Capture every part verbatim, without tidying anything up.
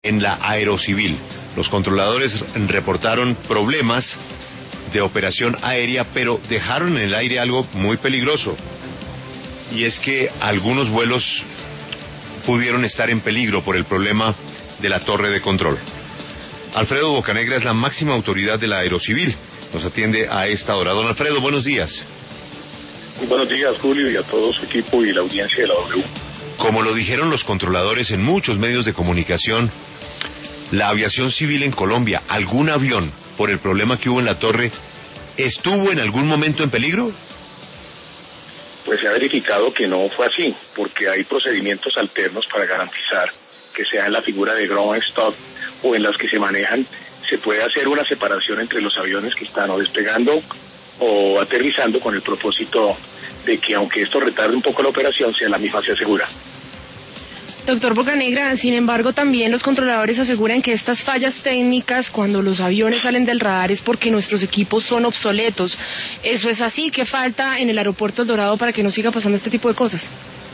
En la Aerocivil, los controladores reportaron problemas de operación aérea, pero dejaron en el aire algo muy peligroso, y es que algunos vuelos pudieron estar en peligro por el problema de la torre de control. Alfredo Bocanegra es la máxima autoridad de la Aerocivil, nos atiende a esta hora. Don Alfredo, buenos días. Muy buenos días, Julio, y a todo su equipo y la audiencia de la W. Como lo dijeron los controladores en muchos medios de comunicación, la aviación civil en Colombia, ¿algún avión, por el problema que hubo en la torre, estuvo en algún momento en peligro? Pues se ha verificado que no fue así, porque hay procedimientos alternos para garantizar que sea en la figura de ground stop o en las que se manejan, se puede hacer una separación entre los aviones que están o despegando o aterrizando con el propósito de que, aunque esto retarde un poco la operación, sea la misma sea segura. Doctor Bocanegra, sin embargo, también los controladores aseguran que estas fallas técnicas cuando los aviones salen del radar es porque nuestros equipos son obsoletos. ¿Eso es así? ¿Qué falta en el aeropuerto El Dorado para que no siga pasando este tipo de cosas?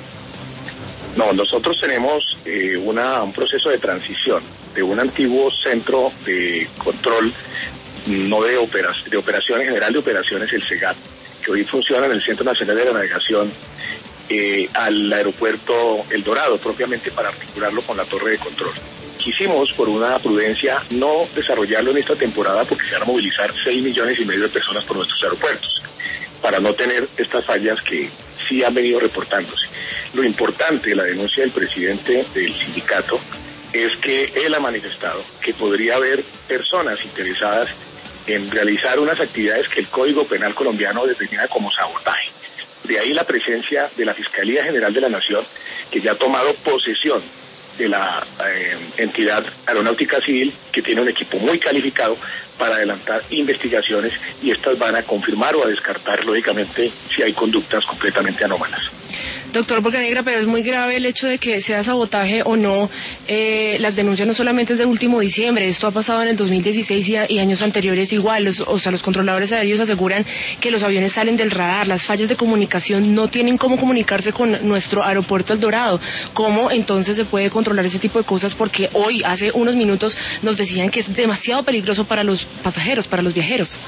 No, nosotros tenemos eh, una, un proceso de transición de un antiguo centro de control, no de, opera, de operaciones, general de operaciones, el SEGAT, que hoy funciona en el Centro Nacional de la Navegación, Eh, al aeropuerto El Dorado, propiamente para articularlo con la torre de control. Quisimos, por una prudencia, no desarrollarlo en esta temporada porque se van a movilizar seis millones y medio de personas por nuestros aeropuertos, para no tener estas fallas que sí han venido reportándose. Lo importante de la denuncia del presidente del sindicato es que él ha manifestado que podría haber personas interesadas en realizar unas actividades que el Código Penal colombiano determina como sabotaje. De ahí la presencia de la Fiscalía General de la Nación, que ya ha tomado posesión de la eh, entidad aeronáutica civil, que tiene un equipo muy calificado para adelantar investigaciones, y estas van a confirmar o a descartar, lógicamente, si hay conductas completamente anómalas. Doctor Bocanegra, pero es muy grave el hecho de que sea sabotaje o no. Eh, las denuncias no solamente es de último diciembre, esto ha pasado en el dos mil dieciséis y, a, y años anteriores igual. Los, o sea, los controladores aéreos aseguran que los aviones salen del radar, las fallas de comunicación no tienen cómo comunicarse con nuestro aeropuerto El Dorado. ¿Cómo entonces se puede controlar ese tipo de cosas? Porque hoy, hace unos minutos, nos decían que es demasiado peligroso para los pasajeros, para los viajeros.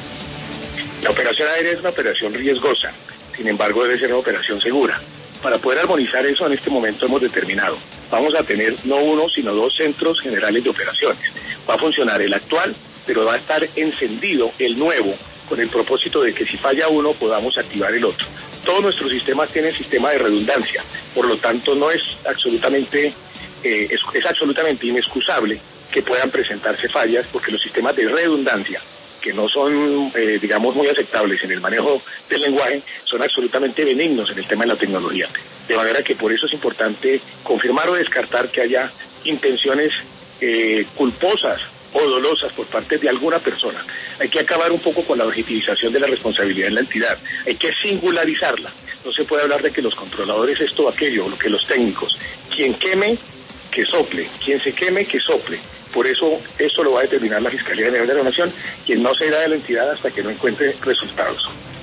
La operación aérea es una operación riesgosa. Sin embargo, debe ser una operación segura. Para poder armonizar eso, en este momento hemos determinado, vamos a tener no uno, sino dos centros generales de operaciones. Va a funcionar el actual, pero va a estar encendido el nuevo, con el propósito de que si falla uno, podamos activar el otro. Todos nuestros sistemas tienen sistema de redundancia, por lo tanto no es absolutamente, eh, es, es absolutamente inexcusable que puedan presentarse fallas, porque los sistemas de redundancia, que no son, eh, digamos, muy aceptables en el manejo del lenguaje, son absolutamente benignos en el tema de la tecnología. De manera que por eso es importante confirmar o descartar que haya intenciones eh, culposas o dolosas por parte de alguna persona. Hay que acabar un poco con la objetivización de la responsabilidad en la entidad. Hay que singularizarla. No se puede hablar de que los controladores esto o aquello, o que los técnicos. Quien queme, que sople. Quien se queme, que sople. Por eso, esto lo va a determinar la Fiscalía General de la Nación, quien no se irá de la entidad hasta que no encuentre resultados.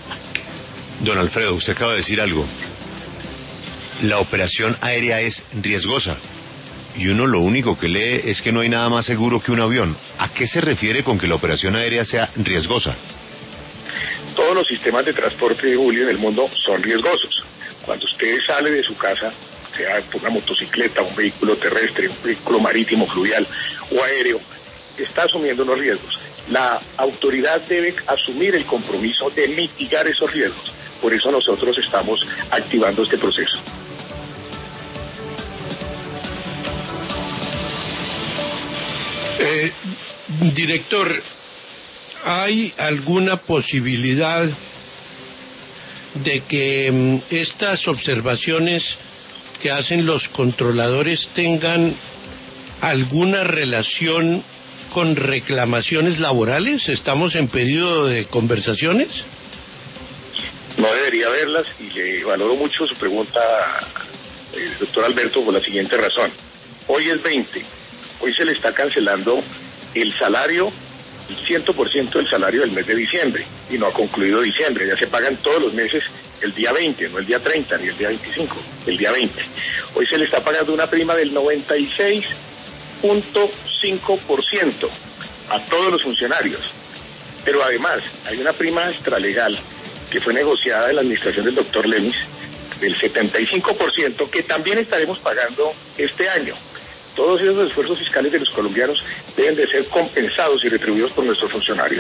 Don Alfredo, usted acaba de decir algo. La operación aérea es riesgosa. Y uno lo único que lee es que no hay nada más seguro que un avión. ¿A qué se refiere con que la operación aérea sea riesgosa? Todos los sistemas de transporte, Julio, en el mundo son riesgosos. Cuando usted sale de su casa, sea una motocicleta, un vehículo terrestre, un vehículo marítimo, fluvial o aéreo, está asumiendo unos riesgos. La autoridad debe asumir el compromiso de mitigar esos riesgos. Por eso nosotros estamos activando este proceso. Eh, director, ¿hay alguna posibilidad de que um, estas observaciones que hacen los controladores tengan alguna relación con reclamaciones laborales? ¿Estamos en periodo de conversaciones? No debería haberlas, y le valoro mucho su pregunta, eh, doctor Alberto, por la siguiente razón. Hoy es veinte, hoy se le está cancelando el salario, el cien por ciento del salario del mes de diciembre, y no ha concluido diciembre, ya se pagan todos los meses el día veinte, no el día treinta ni el día veinticinco, el día veinte. Hoy se le está pagando una prima del noventa y seis punto cinco por ciento a todos los funcionarios. Pero además hay una prima extralegal que fue negociada en la administración del doctor Lemis del setenta y cinco por ciento que también estaremos pagando este año. Todos esos esfuerzos fiscales de los colombianos deben de ser compensados y retribuidos por nuestros funcionarios.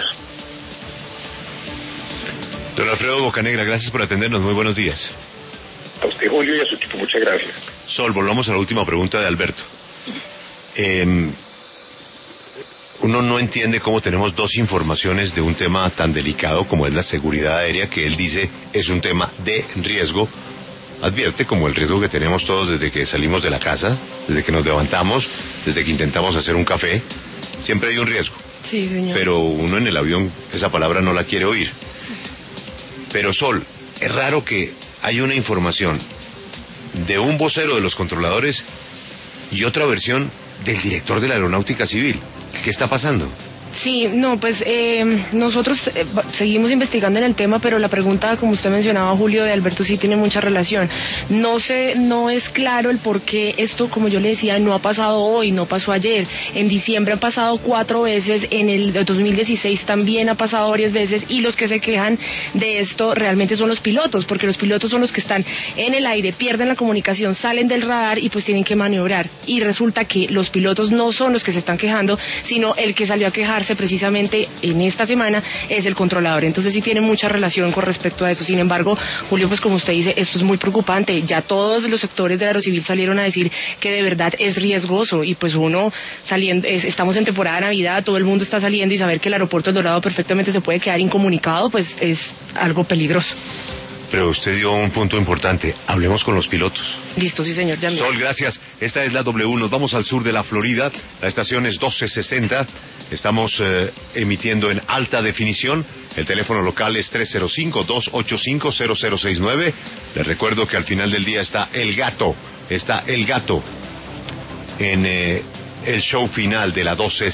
Don Alfredo Bocanegra, gracias por atendernos. Muy buenos días. A usted, Julio, y a su equipo, muchas gracias. Sol, volvamos a la última pregunta de Alberto. Eh, uno no entiende cómo tenemos dos informaciones de un tema tan delicado como es la seguridad aérea, que él dice es un tema de riesgo. Advierte como el riesgo que tenemos todos desde que salimos de la casa, desde que nos levantamos, desde que intentamos hacer un café. Siempre hay un riesgo. Sí, señor. Pero uno en el avión esa palabra no la quiere oír. Pero Sol, es raro que hay una información de un vocero de los controladores y otra versión del director de la Aeronáutica Civil. ¿Qué está pasando? Sí, no, pues eh, nosotros eh, seguimos investigando en el tema, pero la pregunta, como usted mencionaba, Julio, de Alberto, sí tiene mucha relación. No sé, no es claro el por qué esto, como yo le decía, no ha pasado hoy, no pasó ayer. En diciembre ha pasado cuatro veces, en el dos mil dieciséis también ha pasado varias veces, y los que se quejan de esto realmente son los pilotos, porque los pilotos son los que están en el aire, pierden la comunicación, salen del radar y pues tienen que maniobrar. Y resulta que los pilotos no son los que se están quejando, sino el que salió a quejarse precisamente en esta semana es el controlador. Entonces sí tiene mucha relación con respecto a eso. Sin embargo, Julio, pues como usted dice, esto es muy preocupante. Ya todos los sectores de Aerocivil salieron a decir que de verdad es riesgoso, y pues uno saliendo, es, estamos en temporada de Navidad, todo el mundo está saliendo, y saber que el aeropuerto El Dorado perfectamente se puede quedar incomunicado, pues es algo peligroso. Pero usted dio un punto importante. Hablemos con los pilotos. Listo, sí, señor. Ya Sol, gracias. Esta es la W. Nos vamos al sur de la Florida. La estación es doce sesenta. Estamos eh, emitiendo en alta definición. El teléfono local es tres cero cinco, dos ocho cinco, cero cero seis nueve. Les recuerdo que al final del día está El Gato. Está El Gato en eh, el show final de la doce